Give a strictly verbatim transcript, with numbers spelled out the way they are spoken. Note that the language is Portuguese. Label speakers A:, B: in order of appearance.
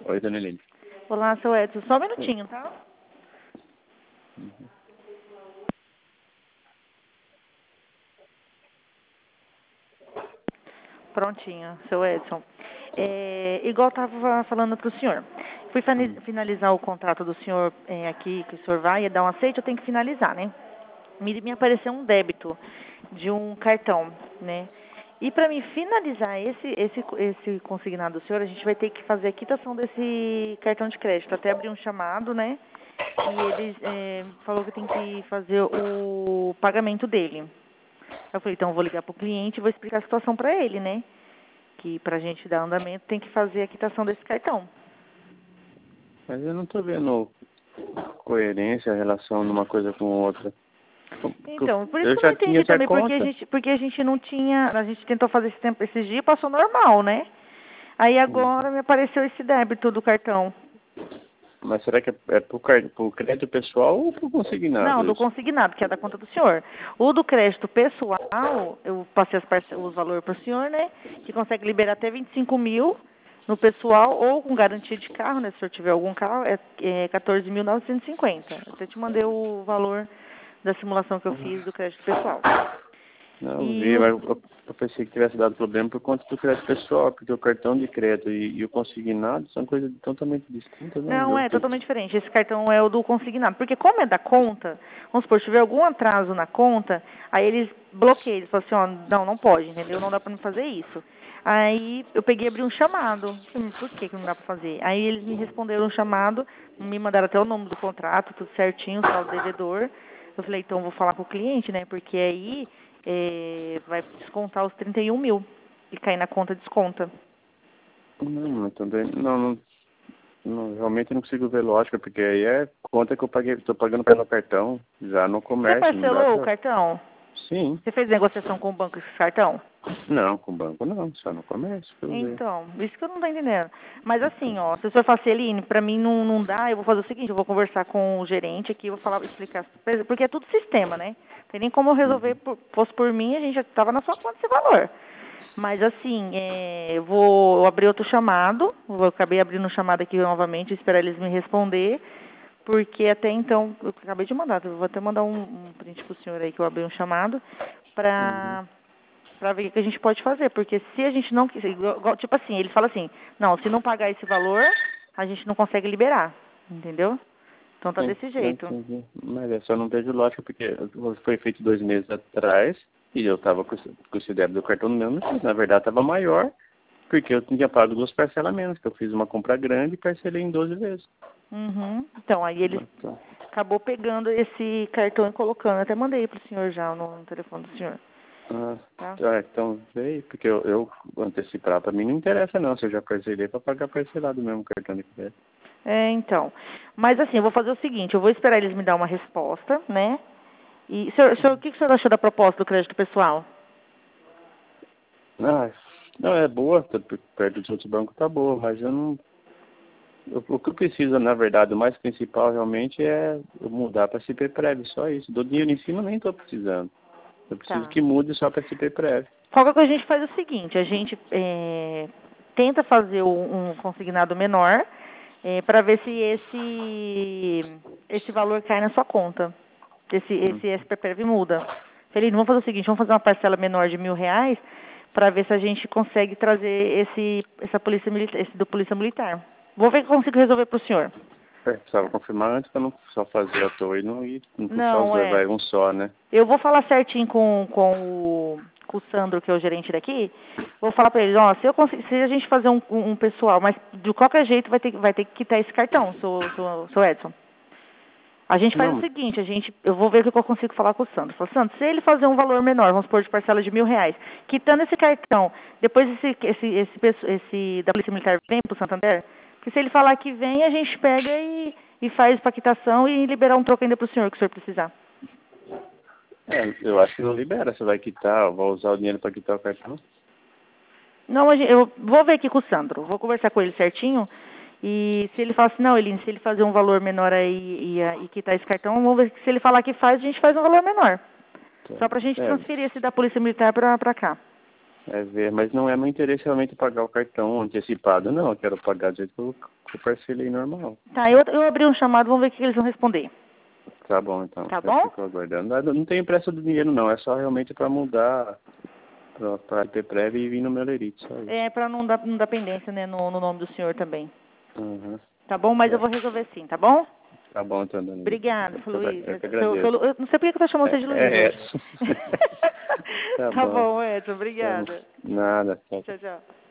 A: Oi, dona Helene.
B: Olá, seu Edson. Só um minutinho, tá?
A: Uhum.
B: Prontinho, seu Edson. É, igual eu estava falando para o senhor. Fui fani- finalizar o contrato do senhor é, aqui, que o senhor vai e dar um aceite, eu tenho que finalizar, né? Me, me apareceu um débito de um cartão, né? E para me finalizar esse, esse, esse consignado do senhor, a gente vai ter que fazer a quitação desse cartão de crédito. Até abrir um chamado, né? E ele é, falou que tem que fazer o pagamento dele. Eu falei, então eu vou ligar pro cliente e vou explicar a situação para ele, né? Que pra gente dar andamento tem que fazer a quitação desse cartão.
A: Mas eu não tô vendo coerência, relação de uma coisa com outra.
B: Então, por isso
A: Eu
B: que eu não
A: já tinha
B: entendi
A: essa
B: também, porque a
A: conta.
B: gente, porque a gente não tinha, a gente tentou fazer esse tempo, esses dias, passou normal, né? Aí agora me apareceu esse débito do cartão.
A: Mas será que é, é pro, car- pro crédito pessoal ou pro
B: Não,
A: consignado
B: do
A: isso?
B: consignado, que é da conta do senhor. O do crédito pessoal, eu passei as parce- os valores para o senhor, né? Que consegue liberar até vinte e cinco mil no pessoal ou com garantia de carro, né? Se o senhor tiver algum carro, é, é quatorze mil novecentos e cinquenta. Eu até te mandei o valor da simulação que eu fiz do crédito pessoal.
A: Não, eu
B: E
A: vi,
B: o,
A: mas eu, eu pensei que tivesse dado problema por conta do crédito pessoal, porque o cartão de crédito e, e o consignado são coisas totalmente distintas, né?
B: Não,
A: Eu,
B: é
A: eu,
B: totalmente diferente. Esse cartão é o do consignado. Porque como é da conta, vamos supor, se tiver algum atraso na conta, aí eles bloqueiam. Eles falam assim, ó, não, não pode, entendeu? Não dá pra me fazer isso. Aí eu peguei e abri um chamado. Falei, por que que não dá pra fazer? Aí eles me responderam um chamado, me mandaram até o nome do contrato, tudo certinho, saldo devedor. Eu falei, então eu vou falar com o cliente, né? Porque aí eh, vai descontar os trinta e um mil. E cair na conta desconta.
A: não, não, também, não, não, não, realmente não consigo ver lógica, porque aí é conta que eu paguei, estou pagando pelo cartão, já no
B: Você
A: comércio, não dá
B: parcelou o
A: pra...
B: cartão?
A: Sim.
B: Você fez negociação com o banco esse cartão?
A: Não, com banco não, só no comércio que eu usei.
B: Então, isso que eu não tô entendendo. Mas
A: Então,
B: assim, ó, se o senhor falar assim, Eline, pra mim não, não dá, eu vou fazer o seguinte, eu vou conversar com o gerente aqui, eu vou falar, explicar, porque é tudo sistema, né? Não tem nem como eu resolver,
A: uhum.
B: por, fosse por mim, a gente já tava na sua conta esse valor. Mas assim, é, eu vou abrir outro chamado, eu acabei abrindo um chamado aqui novamente, esperar eles me responder, porque até então, eu acabei de mandar, eu vou até mandar um, um print pro senhor aí que eu abri um chamado,
A: Uhum.
B: pra para ver o que a gente pode fazer, porque se a gente não quiser, igual- igual- tipo assim, ele fala assim, não, se não pagar esse valor, a gente não consegue liberar, entendeu? Então tá
A: Sim,
B: desse
A: eu
B: jeito.
A: entendi. Mas é só não vejo lógica, porque foi feito dois meses atrás e eu estava com, esse- com esse débito do cartão no mesmo jeito. Na verdade, estava maior, porque eu tinha pago duas parcelas menos, que eu fiz uma compra grande e parcelei em doze vezes.
B: Uhum. Então, aí ele
A: Então,
B: acabou pegando esse cartão e colocando, até mandei pro senhor já no, no telefone do senhor,
A: ah,
B: tá?
A: tá, então veio, porque eu, eu antecipar para mim não interessa não, se eu já parcelei para pagar parcelado mesmo o cartão de crédito.
B: É, então. Mas assim, eu vou fazer o seguinte, eu vou esperar eles me dar uma resposta, né? E, senhor, senhor, o que que o senhor achou da proposta do crédito pessoal?
A: Ah, não, é boa, tá p- perto dos outros bancos tá boa, mas eu não. eu- o que eu preciso, na verdade, o mais principal realmente é eu mudar para C P Prev, só isso. Do dinheiro em cima eu nem estou precisando. Eu preciso
B: Tá.
A: que mude só para C P Prev.
B: Qualquer coisa a gente faz o seguinte, a gente é, tenta fazer um um consignado menor para ver se esse esse valor cai na sua conta. Esse
A: Hum.
B: esse S P P R V muda. Felipe, vamos fazer o seguinte, vamos fazer uma parcela menor de mil reais para ver se a gente consegue trazer esse essa polícia militar, esse do polícia militar. Vou ver o que eu consigo resolver para o senhor.
A: É, precisava confirmar antes para não só fazer à toa e não ir, não puxar os
B: Não,
A: dois,
B: é.
A: vai um só, né?
B: Eu vou falar certinho com, com, o, com o Sandro, que é o gerente daqui. Vou falar pra ele, ó, se, eu consigo, se a gente fazer um, um, um pessoal, mas de qualquer jeito vai ter, vai ter que quitar esse cartão, seu, seu, seu Edson. A gente faz o
A: Não,
B: seguinte, a gente, eu vou ver o que eu consigo falar com o Sandro. Falo, Sandro, se ele fazer um valor menor, vamos supor de parcela de mil reais, quitando esse cartão, depois esse, esse, esse, pesso- esse da Polícia Militar vem pro Santander, porque se ele falar que vem, a gente pega e, e faz pra quitação e liberar um troco ainda pro senhor, que o senhor precisar.
A: é, eu acho que não libera. Você vai quitar, vai usar o dinheiro para quitar o cartão.
B: Não, a gente- eu vou ver aqui com o Sandro, vou conversar com ele certinho. E se ele falar assim, não, Eline, se ele fazer um valor menor aí e, e, e quitar esse cartão, vamos ver se ele falar que faz, a gente faz um valor menor. Só pra gente
A: É,
B: transferir esse da Polícia Militar pra, pra cá.
A: é ver, mas não é meu interesse realmente pagar o cartão antecipado, não. Eu quero pagar do jeito que eu eu parcelei normal.
B: Tá, eu, eu abri um chamado, vamos ver o que eles vão responder.
A: Tá bom, então.
B: Tá
A: Eu
B: bom?
A: fico aguardando. Não, não tem pressa do dinheiro, não. É só realmente para mudar para I P Prev e vir no meu Lerite, só isso.
B: É, pra não dar, não dar pendência, né, no, no nome do senhor também.
A: Uhum.
B: Tá bom? Mas
A: Tá.
B: eu vou resolver sim, tá bom?
A: Tá bom, então, Dani.
B: Obrigada, seu Luiz.
A: Eu que
B: Seu,
A: agradeço.
B: seu, eu não sei por que eu tô chamando você de Luiz
A: É, é.
B: hoje.
A: Tá
B: Tá
A: bom.
B: bom, Edson.
A: Então,
B: Obrigada.
A: nada. Tchau, tchau.
B: Tchau, tchau.